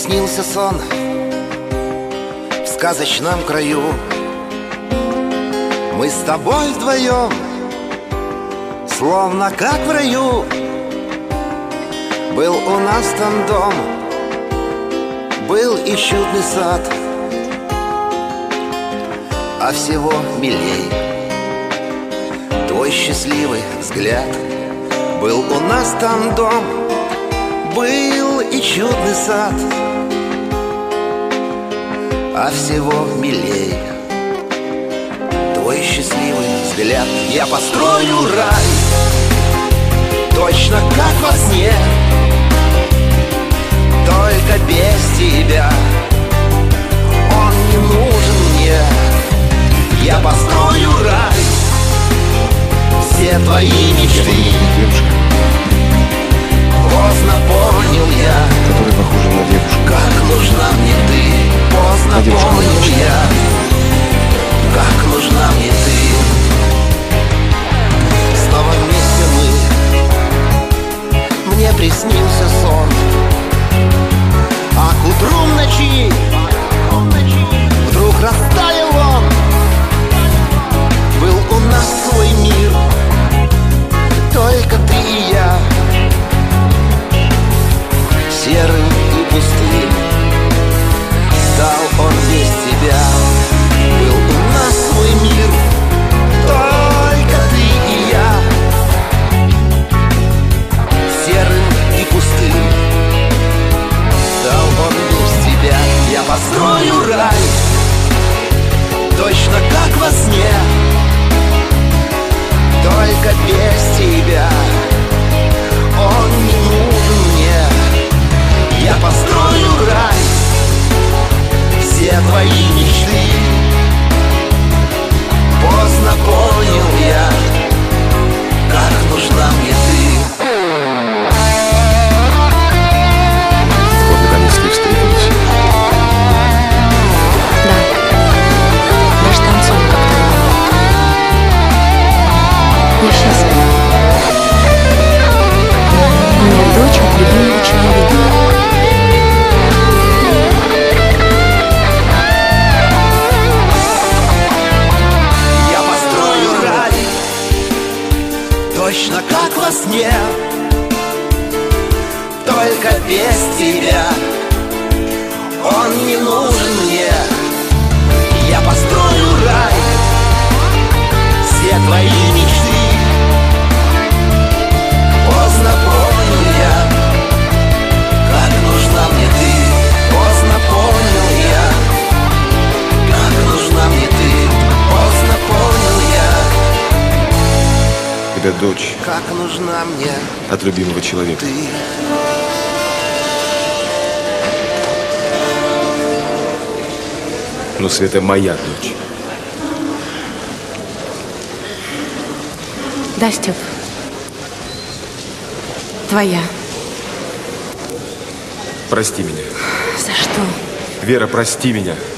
приснился сон в сказочном краю. Мы с тобой вдвоем, словно как в раю. Был у нас там дом, был и чудный сад, а всего милей твой счастливый взгляд. Был у нас там дом, был и чудный сад, а всего милей твой счастливый взгляд. Я построю рай, точно как во сне, только без тебя он не нужен мне. Я построю рай, все твои мечты. Поздно понял я, который похожа на девушку, как нужна мне ты. Поздно понял я, как нужна мне ты. Снова вместе мы, мне приснился сон, а к утру в ночи вдруг растаял он. Был у нас свой мир, только ты и я, серым и пустым стал он без тебя. Был у нас свой мир, только ты и я, серым и пустым стал он без тебя. Я построю рай, точно как во сне, только без тебя он не нужен мне. Я построю рай, все твои мечты. Поздно понял я, как нужна мне ты. Вот наконец-то и встретились. Да, даже танцуем как-то. Я счастлива. У меня дочь от любимого человека. Я построю рай, точно как во сне, только без тебя он не нужен мне. Я построю рай, все твои мечты. Поздно понял я, как нужна мне ты. Поздно понял я, как нужна мне ты. Поздно понял я, Тебя дочь как нужна мне от любимого человека. ты. Но Света моя дочь. Да, Степ, твоя. Прости меня. За что? Вера, прости меня.